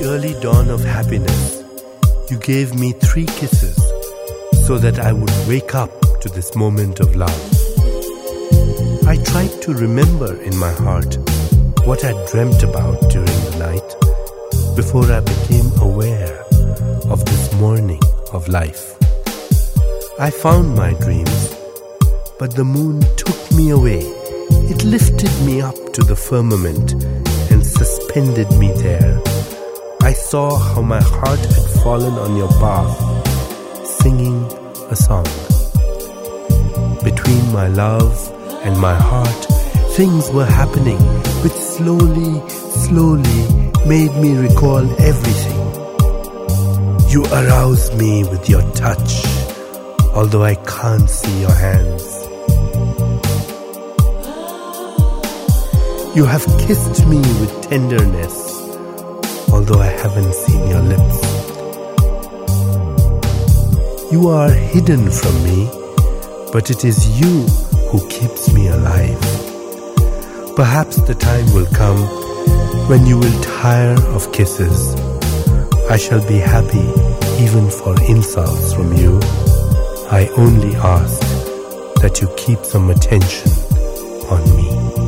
early dawn of happiness, you gave me 3 kisses so that I would wake up to this moment of love. I tried to remember in my heart what I dreamt about during the night before I became aware of this morning of life. I found my dreams, but the moon took me away. It lifted me up to the firmament and suspended me there. I saw how my heart had fallen on your path, singing a song. Between my love and my heart, things were happening which slowly made me recall everything. You aroused me with your touch, although I can't see your hands. You have kissed me with tenderness, although I haven't seen your lips. You are hidden from me, but it is you who keeps me alive. Perhaps the time will come when you will tire of kisses. I shall be happy even for insults from you. I only ask that you keep some attention on me.